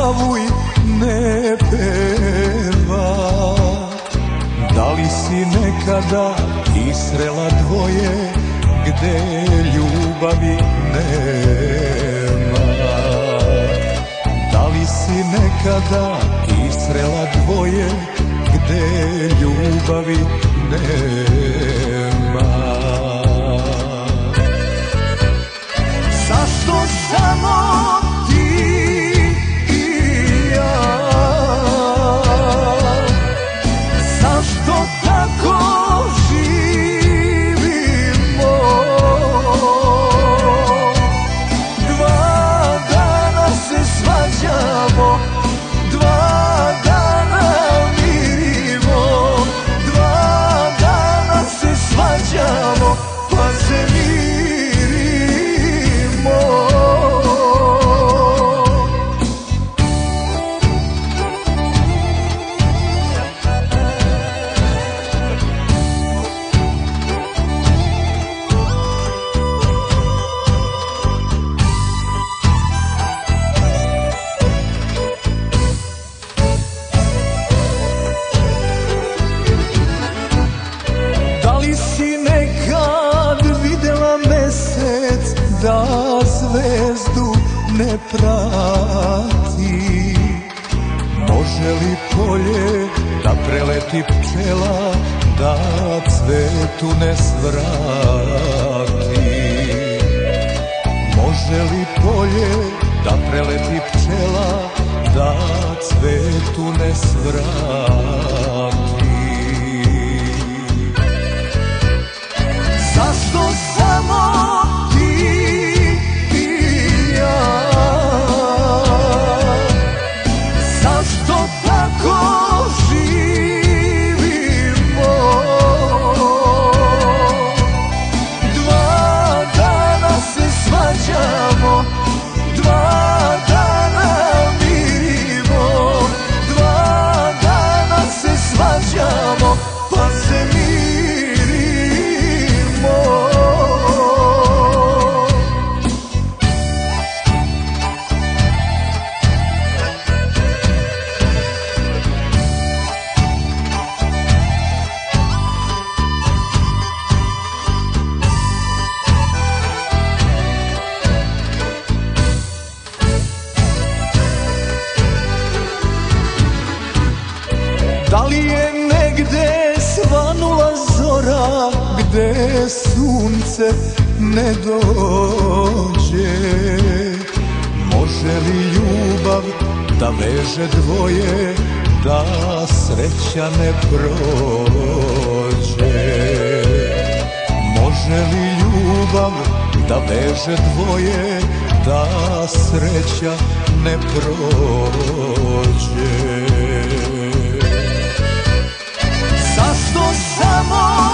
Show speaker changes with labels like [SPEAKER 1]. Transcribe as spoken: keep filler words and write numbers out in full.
[SPEAKER 1] slavuj ne peva. Da li si nekada isrela dvoje gde ljubavi nema? Da li si nekada isrela dvoje gde ljubavi nema? Zašto samo ti i ja? Zašto tako živimo? Dva dana se svađamo, dva dana mirimo, dva dana se svađamo, pa se mirimo. Da li si nekad videla mesec da zvezdu ne prati? Može li polje da preleti pčela da cvetu ne svrati? Može li polje da preleti pčela da cvetu ne svrati? Zašto samo ti i ja? Zašto tako živimo? Dva dana se svađamo, dva dana mirimo, dva dana se svađamo, pa se mirimo. Da li je negde svanula zora gde sunce ne dođe? Može li ljubav da veže dvoje, da sreća ne prođe? Može li ljubav da veže dvoje, da sreća ne prođe? Zašto samo